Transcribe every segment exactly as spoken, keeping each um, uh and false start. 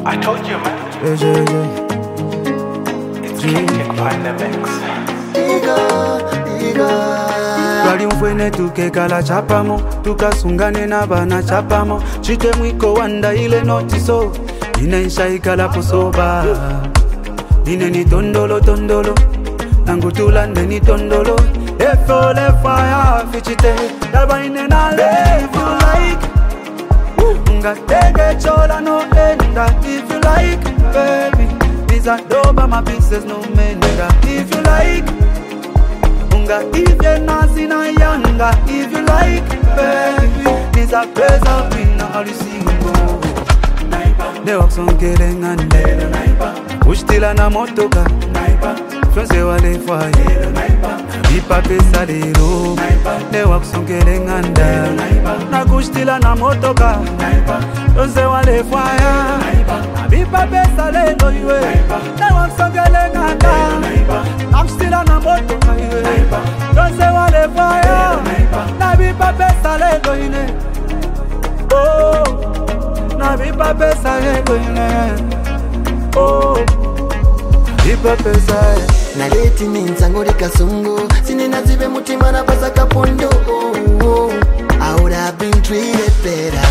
I told you, man. Yeah, yeah, yeah. It's King King Find the Mix. Iga, iga. Kali mfwene tukekala chapamo, tukasungane na bana chapamo. Chite mwiko wanda ile notiso, inaisha ikala posoba. Ine ni tondolo tondolo, nangutulande ni tondolo. Efo le fire fichite, dalba ine na live you like. Nga tege chola no enda if you like, baby. These are dope my pieces no menda if you like. Nga if you're nazi na yanga if you like, baby. These are praise of me na all you see go. They walk some killing and dead. Ushtila na motoka. Fonse wale fire. Ipa pesa lero. They walk some killing and dead. Na kushtila na motoka. Fonse wale fire. Ipa pesa lero iwe. They walk some killing and dead. I'm still on a motoka iwe. Fonse wale fire. Na ipa pesa lero iwe. Oh. Na vipa pesa yego ine. Oh, vipa pesa ye. Na leti minzangori kasungu, sine nazibe mutima na pasa kapondo. Oh, oh. I would have been treated better.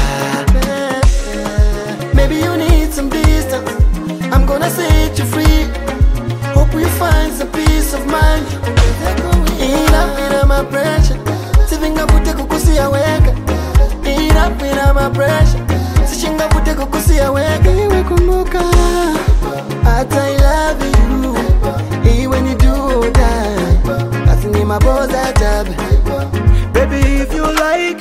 Maybe you need some distance. I'm gonna set you free. Hope you find some peace of mind. Enough in my pressure. Sivinga pute kukusia weka. Enough in my pressure. Sishinga pute kukusia weka. Iwe kumbuka hata I love you. Hey, when you do that, that's in my boss at job. Baby, if you like,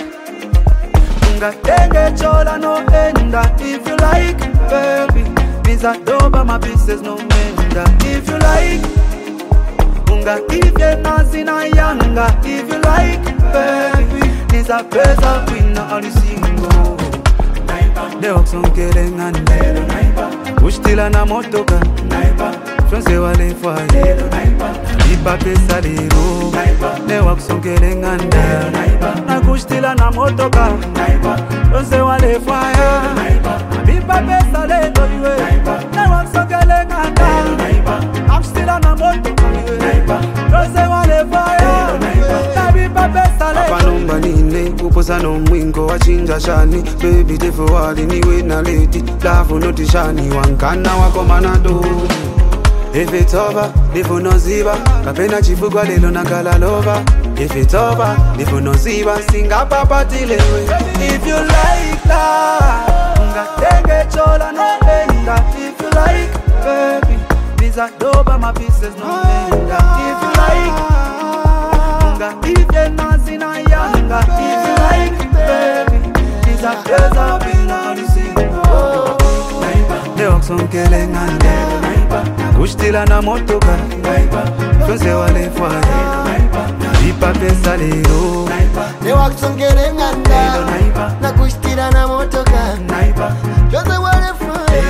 nga tenge chola no enda. If you like, baby, these are dope my pieces no menda. If you like, nga if you're nazi na yanga. If you like, baby, these are praise of me na all you see go. They walk some killing and dead. Ushtila na motoka. Fonse wale fire. Ipa pesa lero. They walk some killing and dead. Na kushtila na motoka. Fonse wale fire. Ipa pesa lero iwe. They walk some killing and dead. I'm still on a motoka iwe. Fonse wale fire. Na ipa pesa lero. Apanumba nine. Uposa no mwingo wachinja shani. Baby defo wali niwe na lady. Love no tishani. Wankana wako manado. If it's over, defo no ziba. Kapena chifugwa lelo na kalalova. If it's over, defo no ziba. Singa papa tilewe. If you like that, nga tenge chola no enda. If you like, baby, these are dope my pieces no menda. If you like, nga if you're nazi na yanga. If you like, baby, these are girls I've been on the scene. They walk some killing and dead. Kushtila na motoka. Fonse wale fire. Ipa pesa lero. They walk some getting under. Na kushtila na motoka. Fonse wale fire.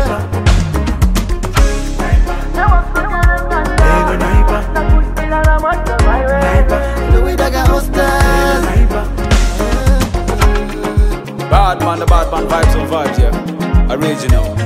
Louis Daga Hostas. Bad man, the bad man vibes on vibes, yeah. Original.